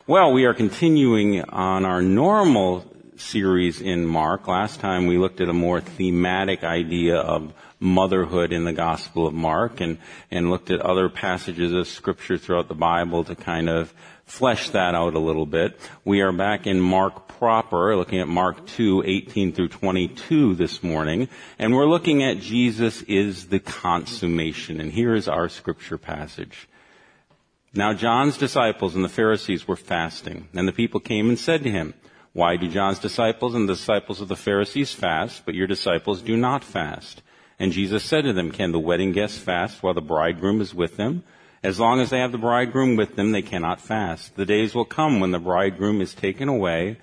Well, we are continuing on our normal series in Mark. Last time we looked at a more thematic idea of motherhood in the Gospel of Mark and looked at other passages of Scripture throughout the Bible to kind of flesh that out a little bit. We are back in Mark proper, looking at Mark 2:18 through 22 this morning, and we're looking at Jesus is the consummation. And here is our Scripture passage. Now John's disciples and the Pharisees were fasting, and the people came and said to him, "Why do John's disciples and the disciples of the Pharisees fast, but your disciples do not fast?" And Jesus said to them, "Can the wedding guests fast while the bridegroom is with them? As long as they have the bridegroom with them, they cannot fast. The days will come when the bridegroom is taken away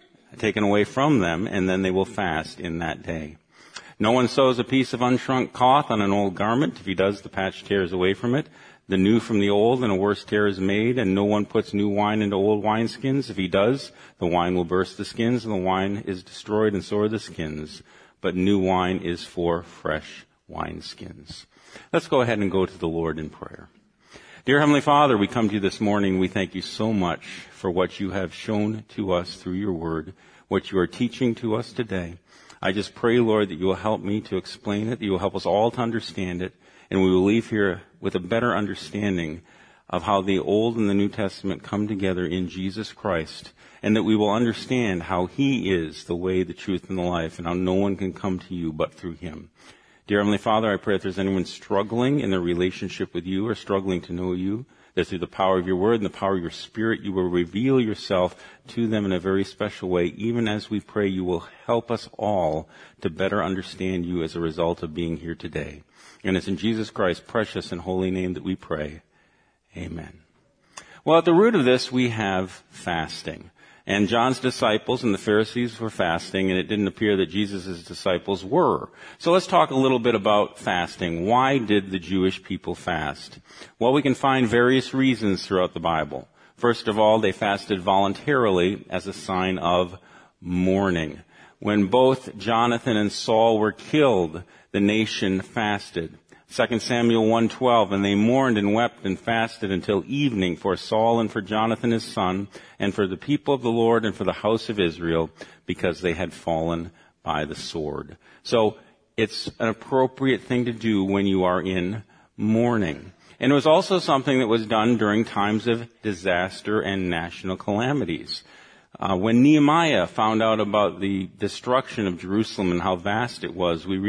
from them, and then they will fast in that day. No one sews a piece of unshrunk cloth on an old garment. If he does, the patch tears away from it. The new from the old, and a worse tear is made, and no one puts new wine into old wineskins. If he does, the wine will burst the skins, and the wine is destroyed, and so are the skins. But new wine is for fresh wineskins." Let's go ahead and go to the Lord in prayer. Dear Heavenly Father, we come to you this morning. We thank you so much for what you have shown to us through your word, what you are teaching to us today. I just pray, Lord, that you will help me to explain it, that you will help us all to understand it, and we will leave here with a better understanding of how the Old and the New Testament come together in Jesus Christ, and that we will understand how he is the way, the truth, and the life, and how no one can come to you but through him. Dear Heavenly Father, I pray if there's anyone struggling in their relationship with you or struggling to know you, that through the power of your word and the power of your Spirit, you will reveal yourself to them in a very special way. Even as we pray, you will help us all to better understand you as a result of being here today. And it's in Jesus Christ's precious and holy name that we pray. Amen. Well, at the root of this, we have fasting. And John's disciples and the Pharisees were fasting, and it didn't appear that Jesus' disciples were. So let's talk a little bit about fasting. Why did the Jewish people fast? Well, we can find various reasons throughout the Bible. First of all, they fasted voluntarily as a sign of mourning. When both Jonathan and Saul were killed, the nation fasted. 2 Samuel 1:12, "And they mourned and wept and fasted until evening for Saul and for Jonathan his son, and for the people of the Lord and for the house of Israel, because they had fallen by the sword." So it's an appropriate thing to do when you are in mourning. And it was also something that was done during times of disaster and national calamities. When Nehemiah found out about the destruction of Jerusalem and how vast it was, we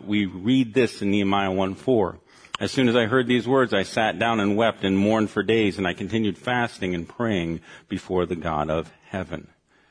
read this in Nehemiah 1:4. "As soon as I heard these words, I sat down and wept and mourned for days, and I continued fasting and praying before the God of heaven."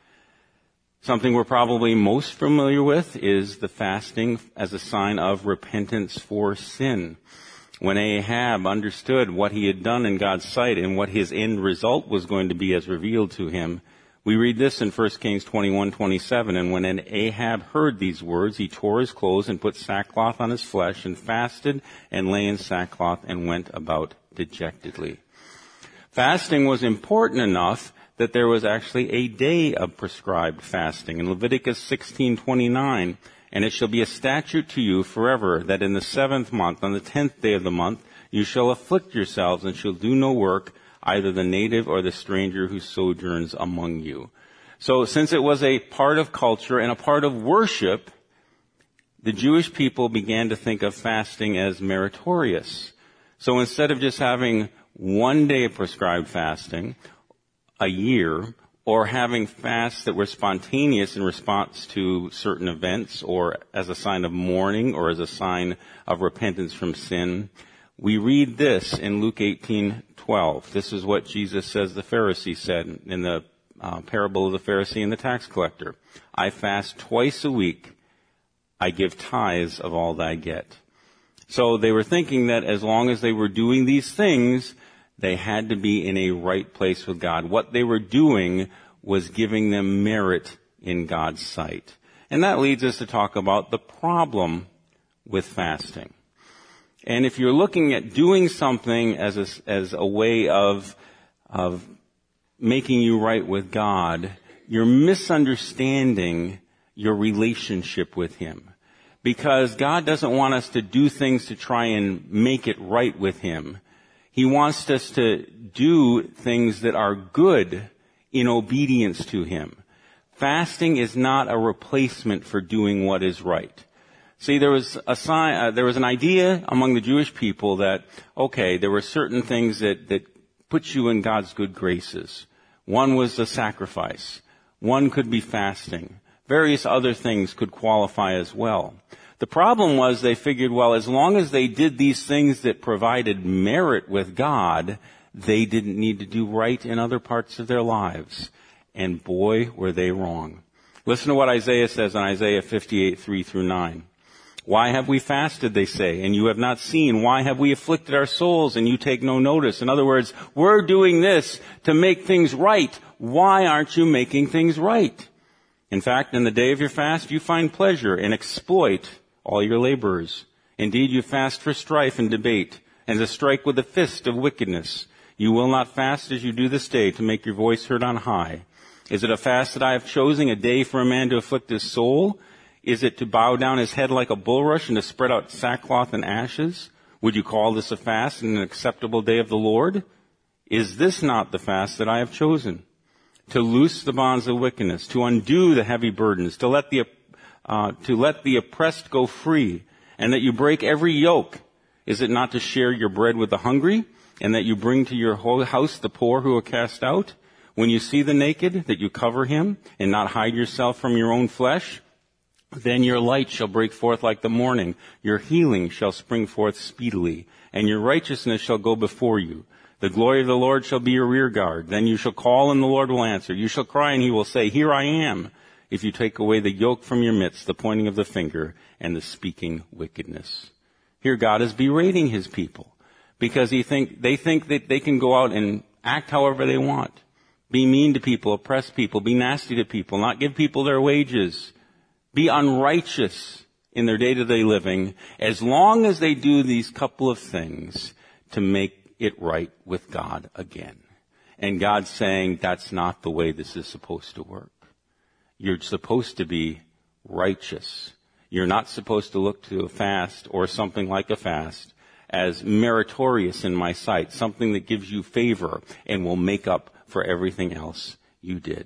Something we're probably most familiar with is the fasting as a sign of repentance for sin. When Ahab understood what he had done in God's sight and what his end result was going to be as revealed to him, we read this in 1 Kings 21:27, "And when Ahab heard these words, he tore his clothes and put sackcloth on his flesh and fasted and lay in sackcloth and went about dejectedly." Fasting was important enough that there was actually a day of prescribed fasting. In Leviticus 16:29, "And it shall be a statute to you forever that in the 7th month, on the 10th day of the month, you shall afflict yourselves and shall do no work, either the native or the stranger who sojourns among you." So since it was a part of culture and a part of worship, the Jewish people began to think of fasting as meritorious. So instead of just having one day of prescribed fasting a year, or having fasts that were spontaneous in response to certain events or as a sign of mourning or as a sign of repentance from sin, we read this in Luke 18:12. This is what Jesus says the Pharisee said in the parable of the Pharisee and the tax collector. "I fast twice a week. I give tithes of all that I get." So they were thinking that as long as they were doing these things, they had to be in a right place with God. What they were doing was giving them merit in God's sight. And that leads us to talk about the problem with fasting. And if you're looking at doing something as a way of making you right with God, you're misunderstanding your relationship with him. Because God doesn't want us to do things to try and make it right with him. He wants us to do things that are good in obedience to him. Fasting is not a replacement for doing what is right. See, there was an idea among the Jewish people that, okay, there were certain things that put you in God's good graces. One was the sacrifice. One could be fasting. Various other things could qualify as well. The problem was they figured, well, as long as they did these things that provided merit with God, they didn't need to do right in other parts of their lives. And boy, were they wrong. Listen to what Isaiah says in Isaiah 58, 3-9. Why have we fasted, they say, and you have not seen? Why have we afflicted our souls, and you take no notice? In other words, we're doing this to make things right. Why aren't you making things right? In fact, in the day of your fast, you find pleasure and exploit all your laborers. Indeed, you fast for strife and debate, and to strike with the fist of wickedness. You will not fast as you do this day to make your voice heard on high. Is it a fast that I have chosen, a day for a man to afflict his soul? Is it to bow down his head like a bulrush and to spread out sackcloth and ashes? Would you call this a fast and an acceptable day of the Lord? Is this not the fast that I have chosen? To loose the bonds of wickedness, to undo the heavy burdens, to let the oppressed go free, and that you break every yoke. Is it not to share your bread with the hungry, and that you bring to your whole house the poor who are cast out? When you see the naked, that you cover him, and not hide yourself from your own flesh? Then your light shall break forth like the morning. Your healing shall spring forth speedily, and your righteousness shall go before you. The glory of the Lord shall be your rear guard. Then you shall call, and the Lord will answer. You shall cry, and he will say, Here I am. If you take away the yoke from your midst, the pointing of the finger, and the speaking wickedness. Here God is berating his people, because they think that they can go out and act however they want. Be mean to people, oppress people, be nasty to people, not give people their wages. Be unrighteous in their day-to-day living, as long as they do these couple of things to make it right with God again. And God's saying that's not the way this is supposed to work. You're supposed to be righteous. You're not supposed to look to a fast or something like a fast as meritorious in my sight, something that gives you favor and will make up for everything else you did.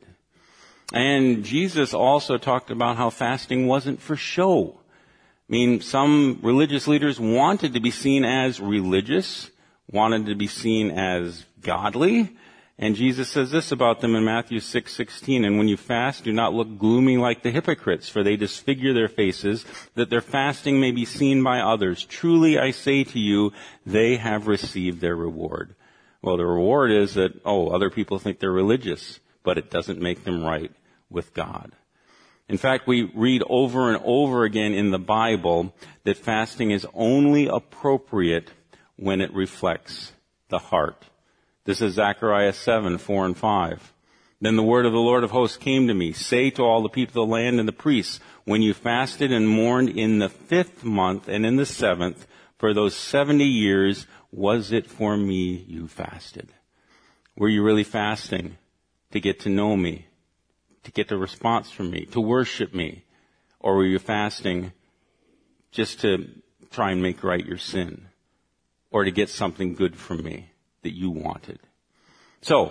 And Jesus also talked about how fasting wasn't for show. I mean, some religious leaders wanted to be seen as religious, wanted to be seen as godly. And Jesus says this about them in Matthew 6:16, and when you fast, do not look gloomy like the hypocrites, for they disfigure their faces, that their fasting may be seen by others. Truly I say to you, they have received their reward. Well, the reward is that, other people think they're religious, but it doesn't make them right with God. In fact, we read over and over again in the Bible that fasting is only appropriate when it reflects the heart. This is Zechariah 7:4-5. Then the word of the Lord of hosts came to me, say to all the people of the land and the priests, when you fasted and mourned in the 5th month and in the 7th, for those 70 years, was it for me you fasted? Were you really fasting to get to know me, to get a response from me, to worship me? Or were you fasting just to try and make right your sin, or to get something good from me that you wanted? So,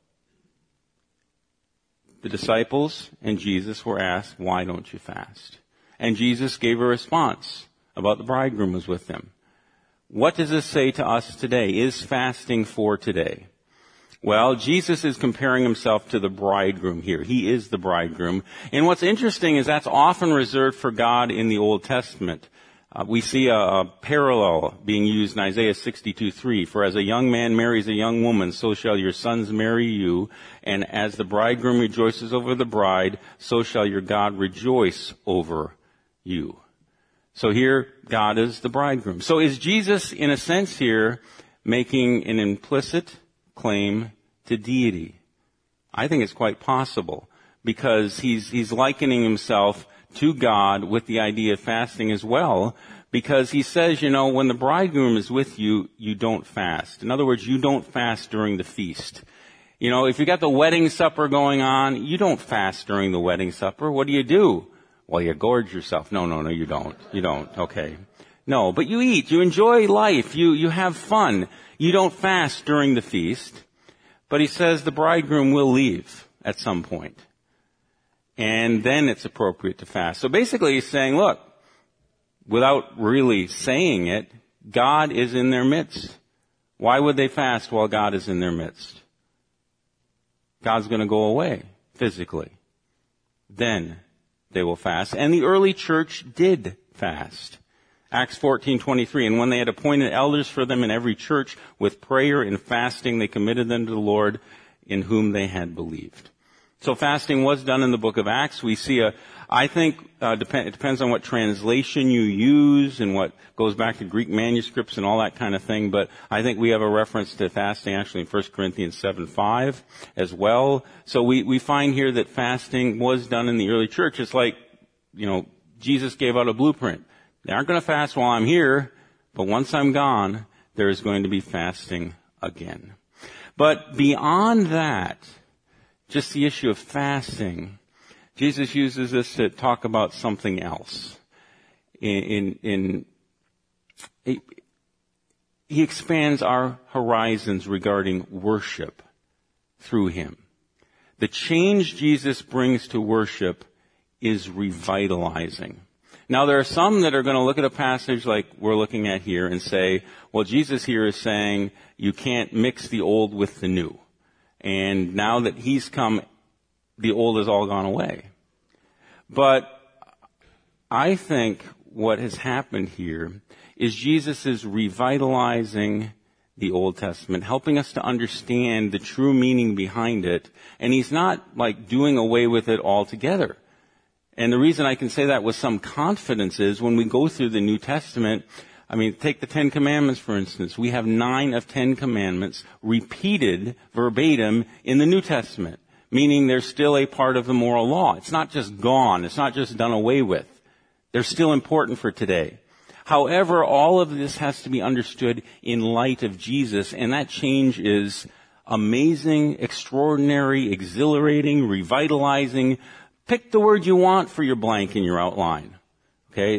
the disciples and Jesus were asked, why don't you fast? And Jesus gave a response about the bridegroom was with them. What does this say to us today? Is fasting for today? Well, Jesus is comparing himself to the bridegroom here. He is the bridegroom. And what's interesting is that's often reserved for God in the Old Testament. We see a parallel being used in Isaiah 62:3. For as a young man marries a young woman, so shall your sons marry you. And as the bridegroom rejoices over the bride, so shall your God rejoice over you. So here, God is the bridegroom. So is Jesus, in a sense here, making an implicit claim to deity? I think it's quite possible, because he's likening himself to God with the idea of fasting as well, because he says, when the bridegroom is with you, you don't fast. In other words, you don't fast during the feast. If you got the wedding supper going on, you don't fast during the wedding supper. What do? Well, you gorge yourself. No, you don't. You don't. Okay. No, but you eat. You enjoy life. You have fun. You don't fast during the feast. But he says the bridegroom will leave at some point. And then it's appropriate to fast. So basically he's saying, look, without really saying it, God is in their midst. Why would they fast while God is in their midst? God's going to go away physically. Then they will fast. And the early church did fast. Acts 14:23, and when they had appointed elders for them in every church, with prayer and fasting, they committed them to the Lord in whom they had believed. So fasting was done in the book of Acts. We see it depends on what translation you use and what goes back to Greek manuscripts and all that kind of thing, but I think we have a reference to fasting actually in 1 Corinthians 7:5 as well. So we find here that fasting was done in the early church. It's like, Jesus gave out a blueprint. They aren't going to fast while I'm here, but once I'm gone, there is going to be fasting again. But beyond that, just the issue of fasting, Jesus uses this to talk about something else. He expands our horizons regarding worship through him. The change Jesus brings to worship is revitalizing. Now there are some that are going to look at a passage like we're looking at here and say, well, Jesus here is saying you can't mix the old with the new. And now that he's come, the old has all gone away. But I think what has happened here is Jesus is revitalizing the Old Testament, helping us to understand the true meaning behind it. And he's not like doing away with it altogether. And the reason I can say that with some confidence is when we go through the New Testament, take the Ten Commandments, for instance. We have 9 of 10 commandments repeated verbatim in the New Testament, meaning they're still a part of the moral law. It's not just gone. It's not just done away with. They're still important for today. However, all of this has to be understood in light of Jesus, and that change is amazing, extraordinary, exhilarating, revitalizing. Pick the word you want for your blank in your outline. Okay?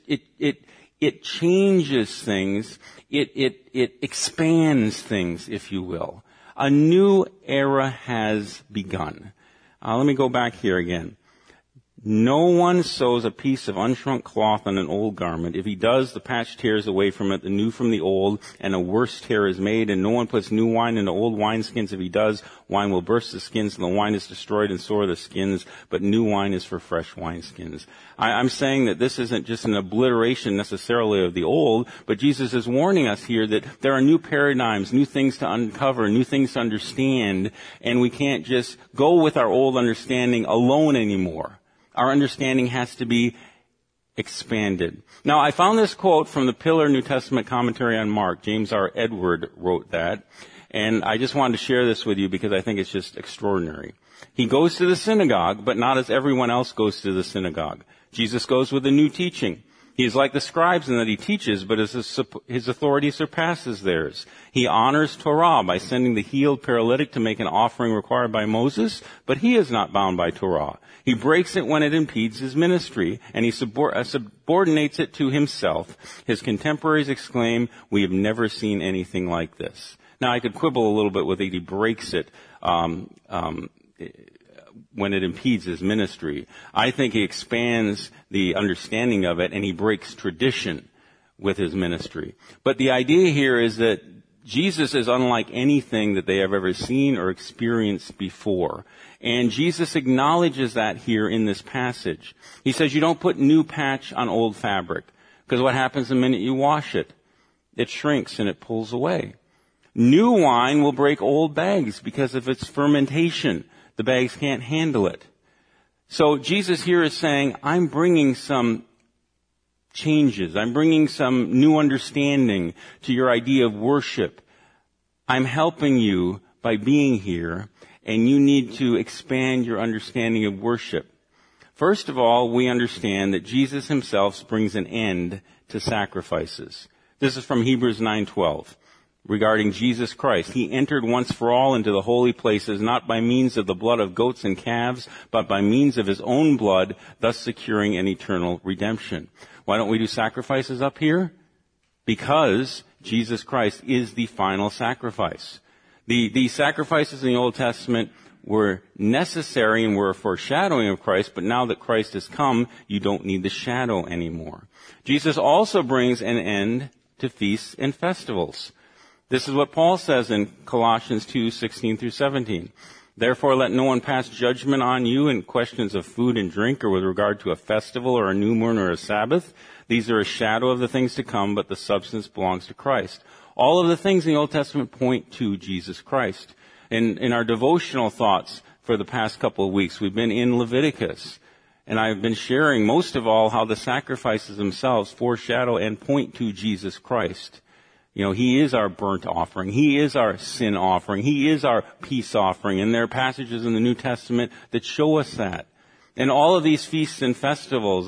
It changes things. It expands things, if you will. A new era has begun. Let me go back here again. No one sews a piece of unshrunk cloth on an old garment. If he does, the patch tears away from it, the new from the old, and a worse tear is made. And no one puts new wine into old wineskins. If he does, wine will burst the skins, and the wine is destroyed and so are the skins. But new wine is for fresh wineskins. I'm saying that this isn't just an obliteration necessarily of the old, but Jesus is warning us here that there are new paradigms, new things to uncover, new things to understand, and we can't just go with our old understanding alone anymore. Our understanding has to be expanded. Now, I found this quote from the Pillar New Testament Commentary on Mark. James R. Edward wrote that. And I just wanted to share this with you because I think it's just extraordinary. He goes to the synagogue, but not as everyone else goes to the synagogue. Jesus goes with a new teaching. He is like the scribes in that he teaches, but his authority surpasses theirs. He honors Torah by sending the healed paralytic to make an offering required by Moses, but he is not bound by Torah. He breaks it when it impedes his ministry, and he subordinates it to himself. His contemporaries exclaim, "We have never seen anything like this." Now, I could quibble a little bit with it. He breaks it when it impedes his ministry. I think he expands the understanding of it, and he breaks tradition with his ministry. But the idea here is that Jesus is unlike anything that they have ever seen or experienced before. And Jesus acknowledges that here in this passage. He says you don't put new patch on old fabric, because what happens the minute you wash it? It shrinks and it pulls away. New wine will break old bags because of its fermentation. The bags can't handle it. So Jesus here is saying, I'm bringing some changes. I'm bringing some new understanding to your idea of worship. I'm helping you by being here, and you need to expand your understanding of worship. First of all, we understand that Jesus himself brings an end to sacrifices. This is from Hebrews 9:12. Regarding Jesus Christ, he entered once for all into the holy places, not by means of the blood of goats and calves, but by means of his own blood, thus securing an eternal redemption. Why don't we do sacrifices up here? Because Jesus Christ is the final sacrifice. The sacrifices in the Old Testament were necessary and were a foreshadowing of Christ, but now that Christ has come, you don't need the shadow anymore. Jesus also brings an end to feasts and festivals. This is what Paul says in Colossians 2:16 through 17. Therefore, let no one pass judgment on you in questions of food and drink or with regard to a festival or a new moon or a Sabbath. These are a shadow of the things to come, but the substance belongs to Christ. All of the things in the Old Testament point to Jesus Christ. In our devotional thoughts for the past couple of weeks, we've been in Leviticus. And I've been sharing most of all how the sacrifices themselves foreshadow and point to Jesus Christ. You know, He is our burnt offering. He is our sin offering. He is our peace offering. And there are passages in the New Testament that show us that. And all of these feasts and festivals,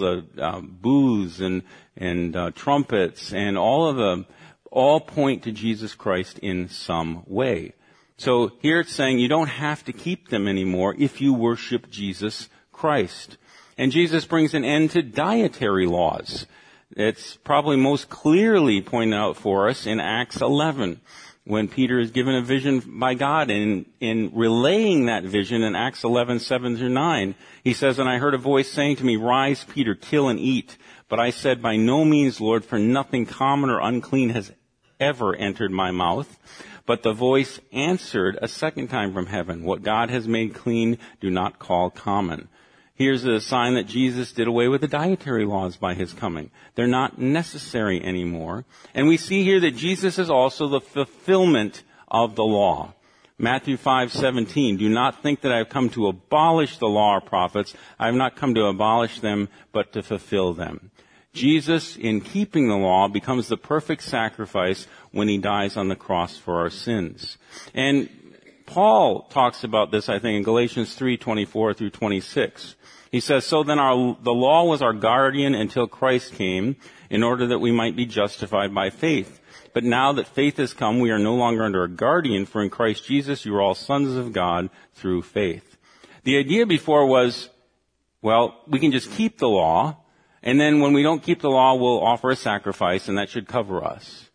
booths and trumpets, and all of them, all point to Jesus Christ in some way. So here it's saying you don't have to keep them anymore if you worship Jesus Christ. And Jesus brings an end to dietary laws. It's probably most clearly pointed out for us in Acts 11, when Peter is given a vision by God. And in relaying that vision in Acts 11:7 through 9, he says, "And I heard a voice saying to me, 'Rise, Peter, kill and eat.' But I said, 'By no means, Lord, for nothing common or unclean has ever entered my mouth.' But the voice answered a second time from heaven, 'What God has made clean, do not call common.'" Here's a sign that Jesus did away with the dietary laws by His coming. They're not necessary anymore. And we see here that Jesus is also the fulfillment of the law. Matthew 5:17, "Do not think that I have come to abolish the law or prophets. I have not come to abolish them, but to fulfill them." Jesus, in keeping the law, becomes the perfect sacrifice when He dies on the cross for our sins. And Paul talks about this, I think, in Galatians 3:24 through 26. He says, "So then the law was our guardian until Christ came, in order that we might be justified by faith. But now that faith has come, we are no longer under a guardian, for in Christ Jesus you are all sons of God through faith." The idea before was, well, we can just keep the law, and then when we don't keep the law, we'll offer a sacrifice, and that should cover us.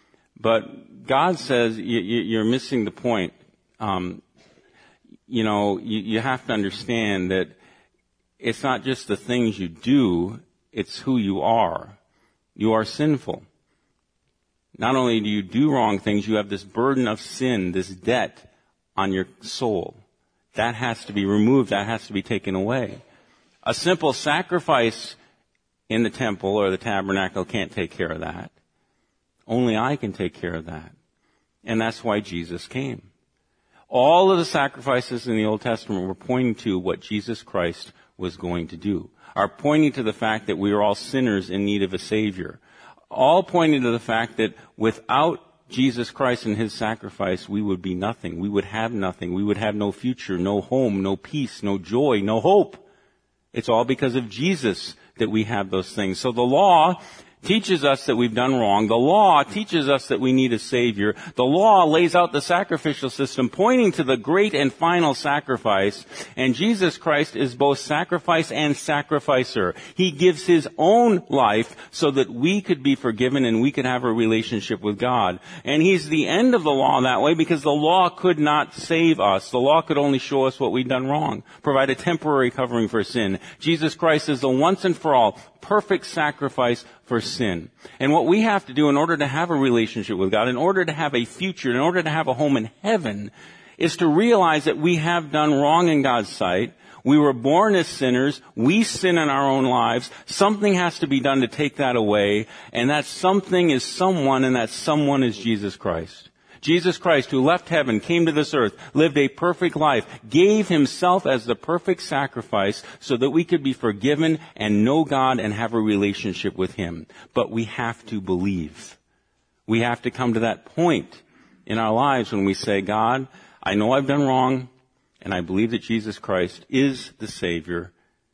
But God says you're missing the point. You have to understand that it's not just the things you do, it's who you are. You are sinful. Not only do you do wrong things, you have this burden of sin, this debt on your soul. That has to be removed. That has to be taken away. A simple sacrifice in the temple or the tabernacle can't take care of that. Only I can take care of that. And that's why Jesus came. All of the sacrifices in the Old Testament were pointing to what Jesus Christ was going to do, are pointing to the fact that we are all sinners in need of a Savior, all pointing to the fact that without Jesus Christ and His sacrifice, we would be nothing. We would have nothing. We would have no future, no home, no peace, no joy, no hope. It's all because of Jesus that we have those things. So the law teaches us that we've done wrong. The law teaches us that we need a Savior. The law lays out the sacrificial system, pointing to the great and final sacrifice. And Jesus Christ is both sacrifice and sacrificer. He gives His own life so that we could be forgiven and we could have a relationship with God. And He's the end of the law that way because the law could not save us. The law could only show us what we'd done wrong, provide a temporary covering for sin. Jesus Christ is the once and for all perfect sacrifice for sin. And what we have to do in order to have a relationship with God, in order to have a future, in order to have a home in heaven, is to realize that we have done wrong in God's sight. We were born as sinners. We sin in our own lives. Something has to be done to take that away. And that something is someone, and that someone is Jesus Christ. Jesus Christ, who left heaven, came to this earth, lived a perfect life, gave Himself as the perfect sacrifice so that we could be forgiven and know God and have a relationship with Him. But we have to believe. We have to come to that point in our lives when we say, God, I know I've done wrong, and I believe that Jesus Christ is the Savior,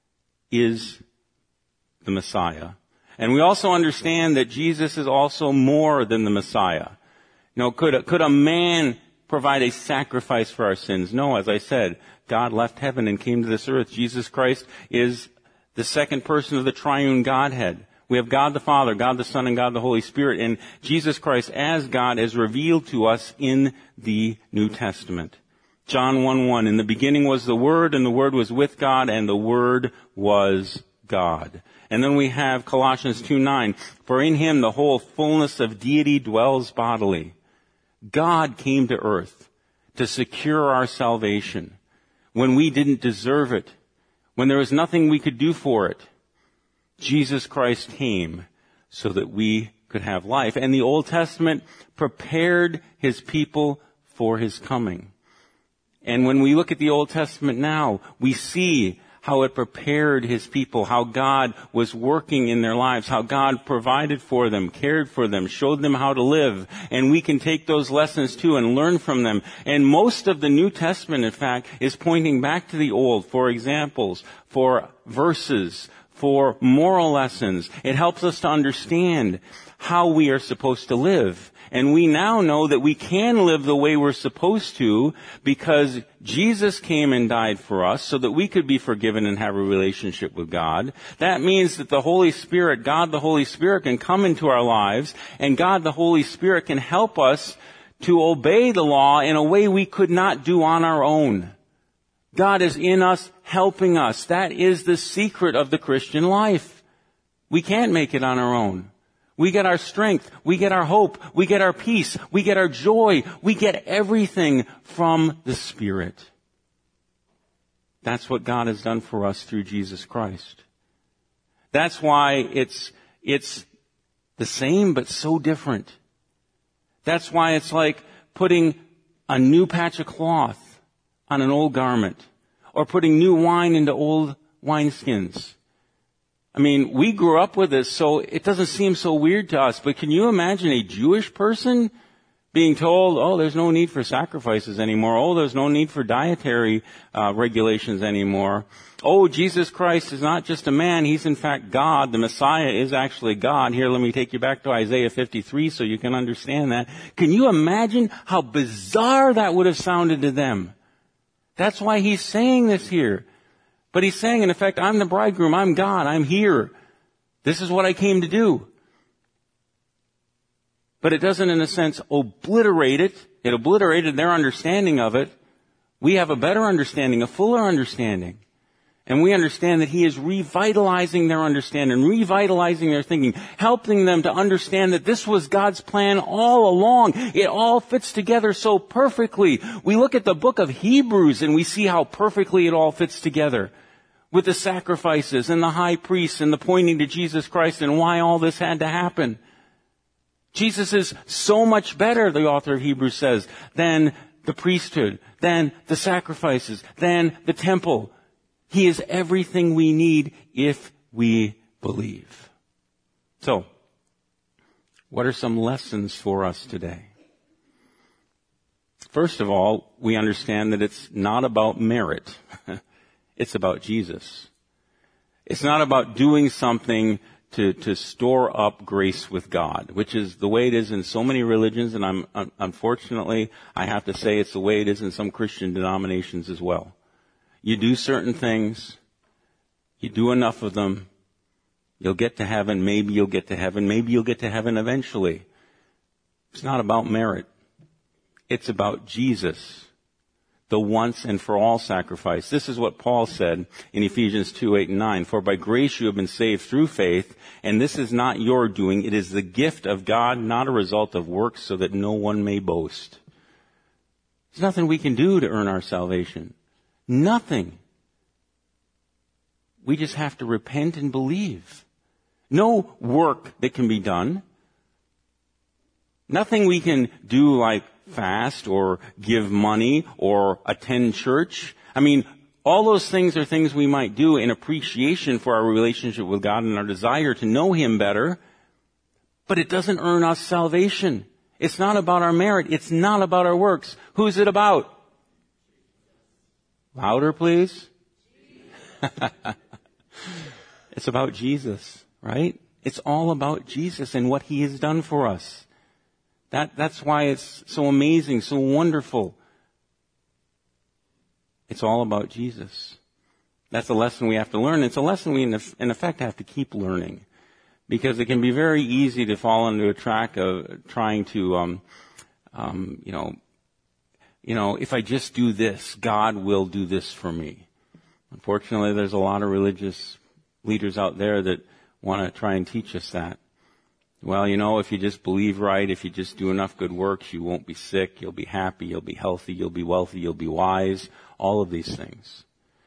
is the Messiah. And we also understand that Jesus is also more than the Messiah. No, could a man provide a sacrifice for our sins? No, as I said, God left heaven and came to this earth. Jesus Christ is the second person of the triune Godhead. We have God the Father, God the Son, and God the Holy Spirit, and Jesus Christ as God is revealed to us in the New Testament. John 1:1, in the beginning was the Word, and the Word was with God, and the Word was God. And then we have Colossians 2:9, for in him the whole fullness of deity dwells bodily. God came to earth to secure our salvation when we didn't deserve it, when there was nothing we could do for it. Jesus Christ came so that we could have life. And the Old Testament prepared his people for his coming. And when we look at the Old Testament now, we see how it prepared his people, how God was working in their lives, how God provided for them, cared for them, showed them how to live. And we can take those lessons too and learn from them. And most of the New Testament, in fact, is pointing back to the Old for examples, for verses, for moral lessons. It helps us to understand how we are supposed to live. And we now know that we can live the way we're supposed to because Jesus came and died for us so that we could be forgiven and have a relationship with God. That means that the Holy Spirit, God the Holy Spirit, can come into our lives, and God the Holy Spirit can help us to obey the law in a way we could not do on our own. God is in us, helping us. That is the secret of the Christian life. We can't make it on our own. We get our strength, we get our hope, we get our peace, we get our joy, we get everything from the Spirit. That's what God has done for us through Jesus Christ. That's why it's the same but so different. That's why it's like putting a new patch of cloth on an old garment, or putting new wine into old wineskins. I mean, we grew up with this, so it doesn't seem so weird to us. But can you imagine a Jewish person being told, oh, there's no need for sacrifices anymore. Oh, there's no need for dietary regulations anymore. Oh, Jesus Christ is not just a man. He's in fact God. The Messiah is actually God. Here, let me take you back to Isaiah 53 so you can understand that. Can you imagine how bizarre that would have sounded to them? That's why he's saying this here. But he's saying, in effect, I'm the bridegroom, I'm God, I'm here. This is what I came to do. But it doesn't, in a sense, obliterate it. It obliterated their understanding of it. We have a better understanding, a fuller understanding. And we understand that he is revitalizing their understanding, revitalizing their thinking, helping them to understand that this was God's plan all along. It all fits together so perfectly. We look at the book of Hebrews and we see how perfectly it all fits together, with the sacrifices and the high priests and the pointing to Jesus Christ and why all this had to happen. Jesus is so much better, the author of Hebrews says, than the priesthood, than the sacrifices, than the temple. He is everything we need if we believe. So, what are some lessons for us today? First of all, we understand that it's not about merit. It's about Jesus. It's not about doing something to store up grace with God, which is the way it is in so many religions, and unfortunately, I have to say it's the way it is in some Christian denominations as well. You do certain things, you do enough of them, you'll get to heaven, maybe you'll get to heaven, maybe you'll get to heaven eventually. It's not about merit. It's about Jesus, the once and for all sacrifice. This is what Paul said in Ephesians 2:8-9. For by grace you have been saved through faith, and this is not your doing. It is the gift of God, not a result of works, so that no one may boast. There's nothing we can do to earn our salvation. Nothing. We just have to repent and believe. No work that can be done. Nothing we can do like fast or give money or attend church. I mean, all those things are things we might do in appreciation for our relationship with God and our desire to know him better. But it doesn't earn us salvation. It's not about our merit. It's not about our works. Who's it about? Louder, please. It's about Jesus, right? It's all about Jesus and what he has done for us. That's why it's so amazing, so wonderful. It's all about Jesus. That's a lesson we have to learn. It's a lesson we, in effect, have to keep learning. Because it can be very easy to fall into a track of trying to, if I just do this, God will do this for me. Unfortunately, there's a lot of religious leaders out there that want to try and teach us that. Well, if you just believe right, if you just do enough good works, you won't be sick, you'll be happy, you'll be healthy, you'll be wealthy, you'll be wise, all of these things.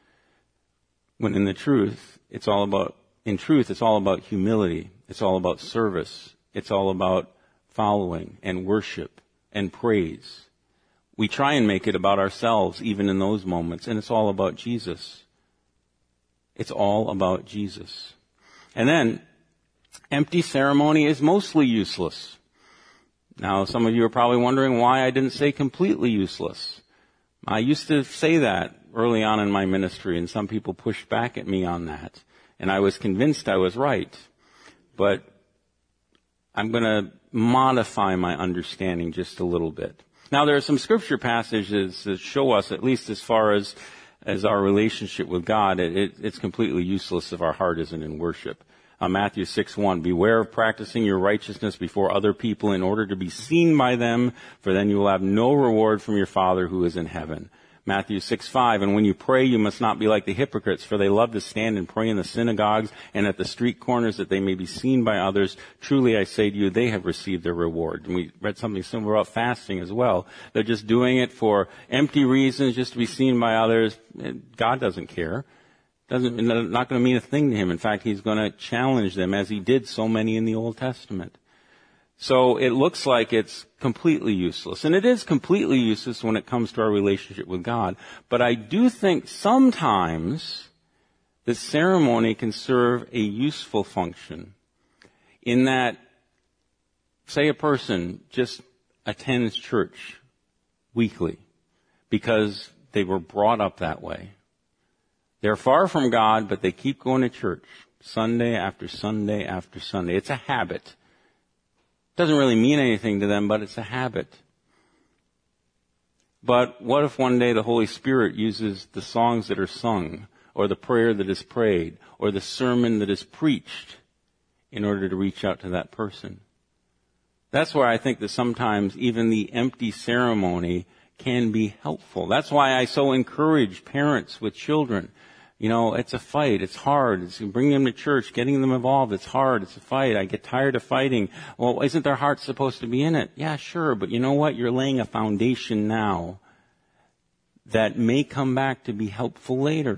When in truth, it's all about humility. It's all about service. It's all about following and worship and praise. We try and make it about ourselves even in those moments, and it's all about Jesus. It's all about Jesus. And then, empty ceremony is mostly useless. Now, some of you are probably wondering why I didn't say completely useless. I used to say that early on in my ministry, and some people pushed back at me on that. And I was convinced I was right. But I'm going to modify my understanding just a little bit. Now, there are some scripture passages that show us, at least as far as our relationship with God, it's completely useless if our heart isn't in worship. Matthew 6:1, beware of practicing your righteousness before other people in order to be seen by them, for then you will have no reward from your Father who is in heaven. Matthew 6:5, and when you pray, you must not be like the hypocrites, for they love to stand and pray in the synagogues and at the street corners that they may be seen by others. Truly, I say to you, they have received their reward. And we read something similar about fasting as well. They're just doing it for empty reasons, just to be seen by others. God doesn't care. Not going to mean a thing to him. In fact, he's going to challenge them, as he did so many in the Old Testament. So it looks like it's completely useless. And it is completely useless when it comes to our relationship with God. But I do think sometimes the ceremony can serve a useful function in that, say a person just attends church weekly because they were brought up that way. They're far from God, but they keep going to church Sunday after Sunday after Sunday. It's a habit. Doesn't really mean anything to them, but it's a habit. But what if one day the Holy Spirit uses the songs that are sung, or the prayer that is prayed, or the sermon that is preached in order to reach out to that person? That's where I think that sometimes even the empty ceremony can be helpful. That's why I so encourage parents with children. It's a fight. It's hard. It's bringing them to church, getting them involved. It's hard. It's a fight. I get tired of fighting. Well, isn't their heart supposed to be in it? Yeah, sure. But you know what? You're laying a foundation now that may come back to be helpful later.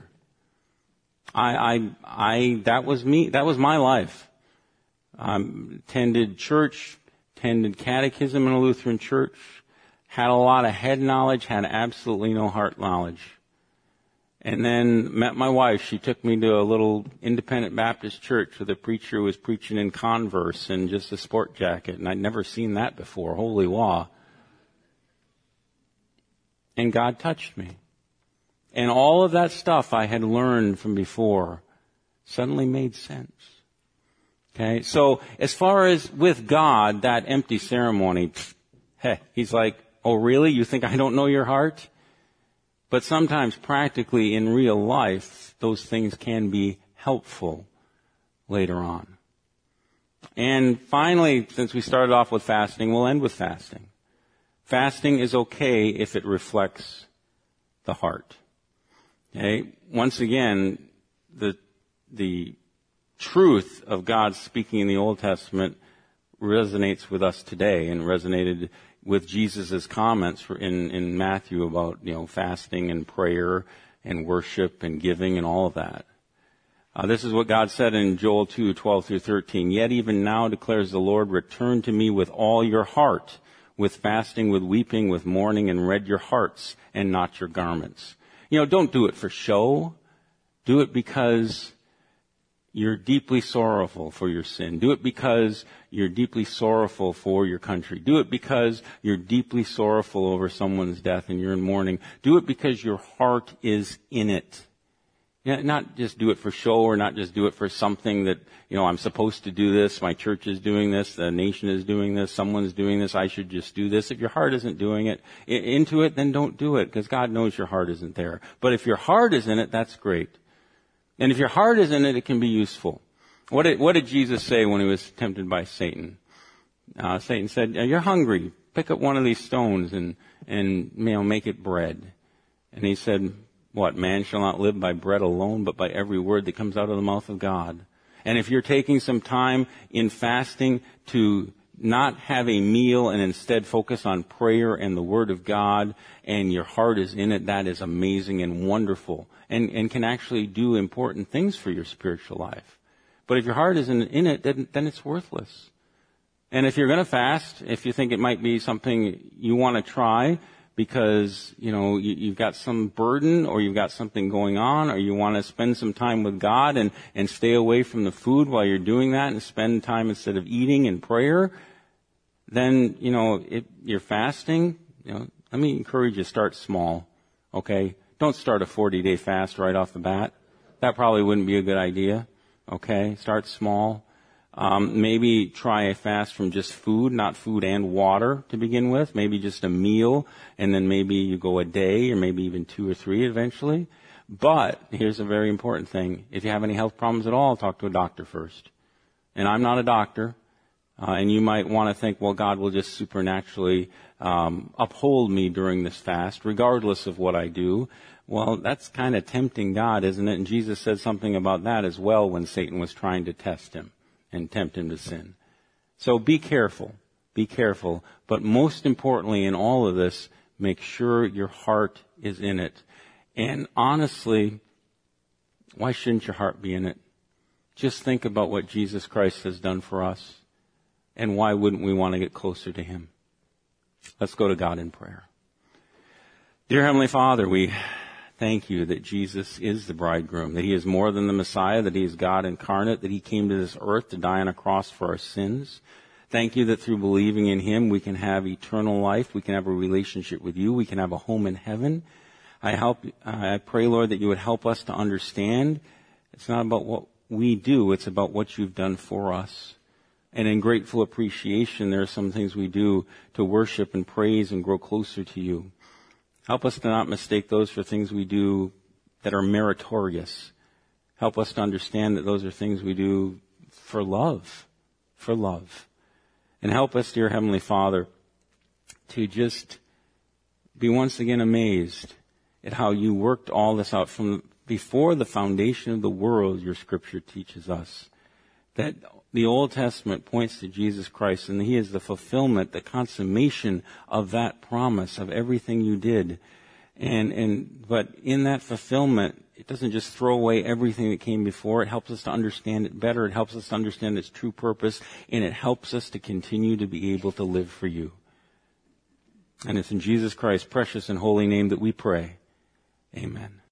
That was me. That was my life. Attended church, attended catechism in a Lutheran church, had a lot of head knowledge, had absolutely no heart knowledge. And then met my wife. She took me to a little independent Baptist church where the preacher was preaching in Converse and just a sport jacket. And I'd never seen that before. Holy law. And God touched me. And all of that stuff I had learned from before suddenly made sense. Okay? So as far as with God, that empty ceremony, he's like, oh really? You think I don't know your heart? But sometimes practically in real life, those things can be helpful later on. And finally, since we started off with fasting, we'll end with fasting. Fasting is okay if it reflects the heart. Okay? Once again, the truth of God speaking in the Old Testament resonates with us today and resonated with Jesus' comments in Matthew about, fasting and prayer and worship and giving and all of that. This is what God said in Joel 2:12-13. Yet even now declares the Lord, return to me with all your heart, with fasting, with weeping, with mourning, and rend your hearts and not your garments. Don't do it for show. Do it because you're deeply sorrowful for your sin. Do it because you're deeply sorrowful for your country. Do it because you're deeply sorrowful over someone's death and you're in mourning. Do it because your heart is in it. Not just do it for show, or not just do it for something that, I'm supposed to do this, my church is doing this, the nation is doing this, someone's doing this, I should just do this. If your heart isn't doing it, into it, then don't do it, because God knows your heart isn't there. But if your heart is in it, that's great. And if your heart is in it, it can be useful. What did Jesus say when he was tempted by Satan? Satan said, "You're hungry. Pick up one of these stones and make it bread." And he said, "What? Man shall not live by bread alone, but by every word that comes out of the mouth of God." And if you're taking some time in fasting to not have a meal and instead focus on prayer and the Word of God, and your heart is in it, that is amazing and wonderful, and can actually do important things for your spiritual life. But if your heart isn't in it, then it's worthless. And if you're going to fast, if you think it might be something you want to try because, you've got some burden or you've got something going on, or you want to spend some time with God and stay away from the food while you're doing that and spend time instead of eating in prayer, then, you're fasting, let me encourage you to start small, okay? Don't start a 40-day fast right off the bat. That probably wouldn't be a good idea, okay? Start small. Maybe try a fast from just food, not food and water to begin with. Maybe just a meal, and then maybe you go a day, or maybe even 2 or 3 eventually. But here's a very important thing. If you have any health problems at all, talk to a doctor first. And I'm not a doctor. And you might want to think, well, God will just supernaturally uphold me during this fast, regardless of what I do. Well, that's kind of tempting God, isn't it? And Jesus said something about that as well when Satan was trying to test him and tempt him to sin. So be careful. Be careful. But most importantly in all of this, make sure your heart is in it. And honestly, why shouldn't your heart be in it? Just think about what Jesus Christ has done for us. And why wouldn't we want to get closer to Him? Let's go to God in prayer. Dear Heavenly Father, we thank you that Jesus is the bridegroom, that He is more than the Messiah, that He is God incarnate, that He came to this earth to die on a cross for our sins. Thank you that through believing in Him, we can have eternal life, we can have a relationship with you, we can have a home in heaven. I pray, Lord, that you would help us to understand it's not about what we do, it's about what you've done for us. And in grateful appreciation, there are some things we do to worship and praise and grow closer to you. Help us to not mistake those for things we do that are meritorious. Help us to understand that those are things we do for love. And help us, dear Heavenly Father, to just be once again amazed at how you worked all this out from before the foundation of the world. Your Scripture teaches us that the Old Testament points to Jesus Christ, and He is the fulfillment, the consummation of that promise of everything you did. But in that fulfillment, it doesn't just throw away everything that came before. It helps us to understand it better. It helps us to understand its true purpose, and it helps us to continue to be able to live for you. And it's in Jesus Christ's precious and holy name that we pray. Amen.